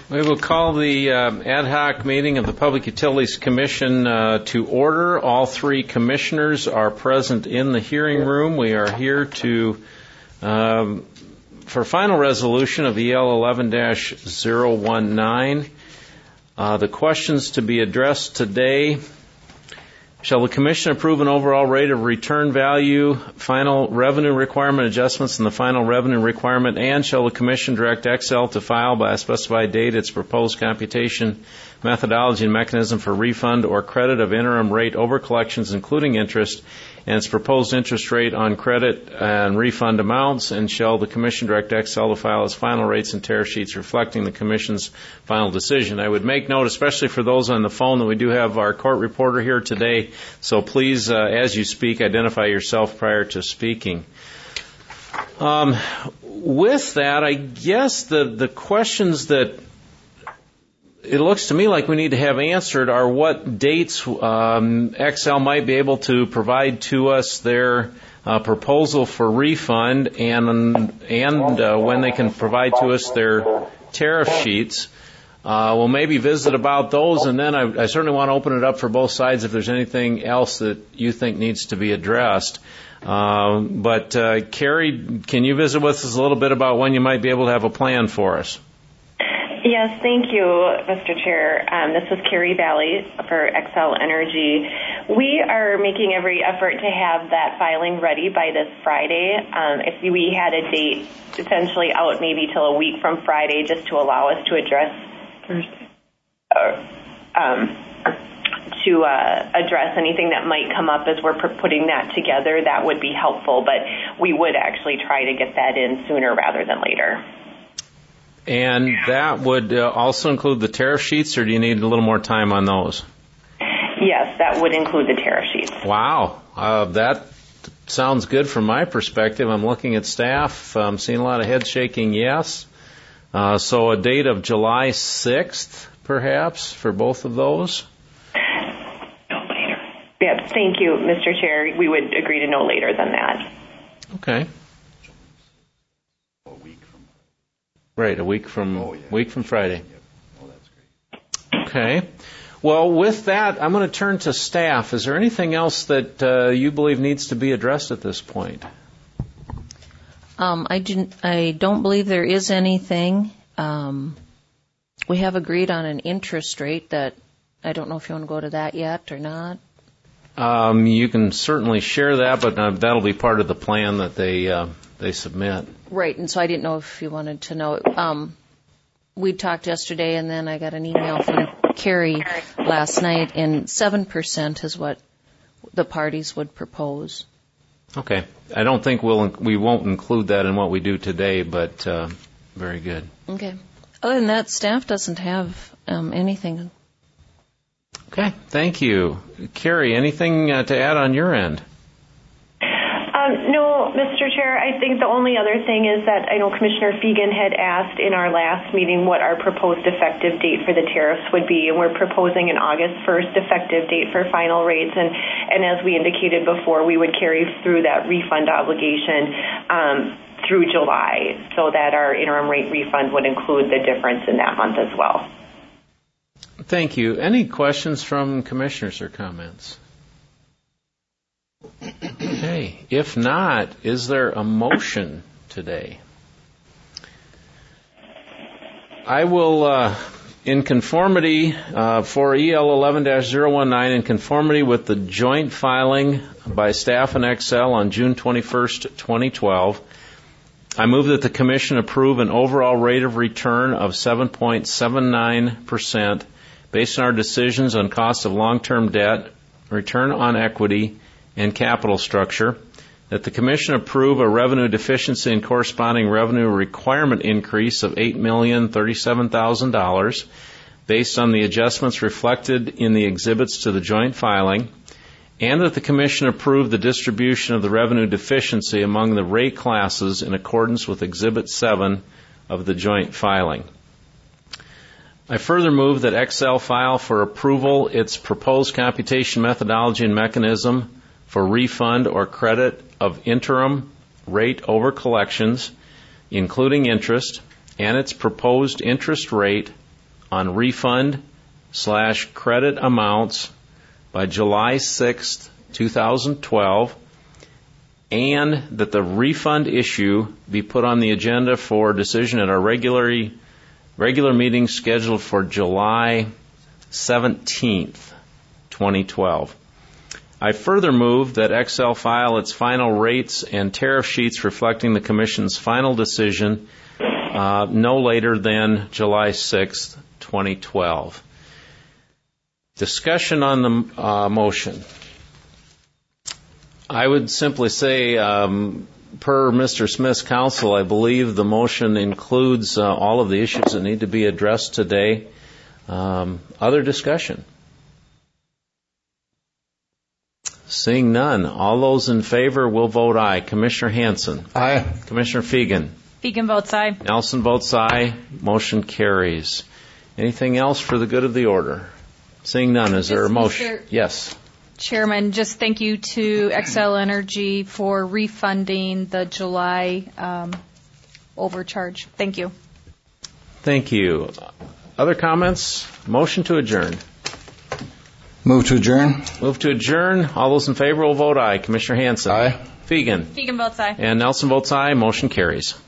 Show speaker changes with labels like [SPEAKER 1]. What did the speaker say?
[SPEAKER 1] We will call the ad hoc meeting of the Public Utilities Commission to order. All three commissioners are present in the hearing room. We are here to for final resolution of EL 11-019. The questions to be addressed today: shall the Commission approve an overall rate of return value, final revenue requirement adjustments, and the final revenue requirement, and shall the Commission direct Xcel to file by a specified date its proposed computation methodology and mechanism for refund or credit of interim rate over collections, including interest, and its proposed interest rate on credit and refund amounts, and shall the Commission direct Xcel to file its final rates and tariff sheets reflecting the Commission's final decision. I would make note, especially for those on the phone, that we do have our court reporter here today, so please, as you speak, identify yourself prior to speaking. With that, I guess the questions that it looks to me like we need to have answered are what dates Xcel might be able to provide to us their proposal for refund, and when they can provide to us their tariff sheets. We'll maybe visit about those, and then I certainly want to open it up for both sides if there's anything else that you think needs to be addressed. But Carrie, can you visit with us a little bit about when you might be able to have a plan for us?
[SPEAKER 2] Yes, thank you, Mr. Chair. This is Carrie Valley for Xcel Energy. We are making every effort to have that filing ready by this Friday. If we had a date essentially out maybe till a week from Friday, just to allow us to address address anything that might come up as we're putting that together, that would be helpful. But we would actually try to get that in sooner rather than later.
[SPEAKER 1] And that would also include the tariff sheets, or do you need a little more time on those?
[SPEAKER 2] Yes, that would include the tariff sheets.
[SPEAKER 1] Wow, that sounds good from my perspective. I'm looking at staff. I'm seeing a lot of head shaking yes. So a date of July 6th, perhaps, for both of those?
[SPEAKER 2] No later. Yes, thank you, Mr. Chair. We would agree to no later than that.
[SPEAKER 1] Okay. Right, a week from Friday.
[SPEAKER 3] Yep. Oh, that's great.
[SPEAKER 1] Okay. Well, with that, I'm going to turn to staff. Is there anything else that you believe needs to be addressed at this point?
[SPEAKER 4] I don't believe there is anything. We have agreed on an interest rate that I don't know if you want to go to that yet or not.
[SPEAKER 1] You can certainly share that, but that'll be part of the plan that they submit.
[SPEAKER 4] Right, and so I didn't know if you wanted to know. We talked yesterday, and then I got an email from Carrie last night, and 7% is what the parties would propose.
[SPEAKER 1] Okay. I don't think we won't include that in what we do today, but very good.
[SPEAKER 4] Okay. Other than that, staff doesn't have anything.
[SPEAKER 1] Okay. Thank you. Carrie, anything to add on your end?
[SPEAKER 2] No, Mr. Chair, I think the only other thing is that I know Commissioner Fegan had asked in our last meeting what our proposed effective date for the tariffs would be, and we're proposing an August 1st effective date for final rates, and as we indicated before, we would carry through that refund obligation through July, so that our interim rate refund would include the difference in that month as well.
[SPEAKER 1] Thank you. Any questions from commissioners or comments? Okay. If not, is there a motion today? I will, in conformity for EL 11-019, in conformity with the joint filing by staff and Xcel on June 21st, 2012, I move that the Commission approve an overall rate of return of 7.79% based on our decisions on cost of long-term debt, return on equity, and capital structure, that the Commission approve a revenue deficiency and corresponding revenue requirement increase of $8,037,000 based on the adjustments reflected in the exhibits to the joint filing, and that the Commission approve the distribution of the revenue deficiency among the rate classes in accordance with Exhibit 7 of the joint filing. I further move that Xcel file for approval its proposed computation methodology and mechanism for refund or credit of interim rate over collections, including interest, and its proposed interest rate on refund/credit amounts by July 6th, 2012, and that the refund issue be put on the agenda for decision at our regular meeting scheduled for July 17th, 2012. I further move that XL file its final rates and tariff sheets reflecting the Commission's final decision no later than July 6th, 2012. Discussion on the motion. I would simply say, per Mr. Smith's counsel, I believe the motion includes all of the issues that need to be addressed today. Other discussion? Seeing none, all those in favor will vote aye. Commissioner Hanson?
[SPEAKER 3] Aye.
[SPEAKER 1] Commissioner Fegan?
[SPEAKER 5] Fegan votes aye.
[SPEAKER 1] Nelson votes aye. Motion carries. Anything else for the good of the order? Seeing none, is there a motion? Yes.
[SPEAKER 5] Chairman, just thank you to XL Energy for refunding the July overcharge. Thank you.
[SPEAKER 1] Thank you. Other comments? Motion to adjourn.
[SPEAKER 3] Move to adjourn.
[SPEAKER 1] Move to adjourn. All those in favor will vote aye. Commissioner Hanson?
[SPEAKER 3] Aye.
[SPEAKER 1] Fegan?
[SPEAKER 5] Fegan votes aye.
[SPEAKER 1] And Nelson votes aye. Motion carries.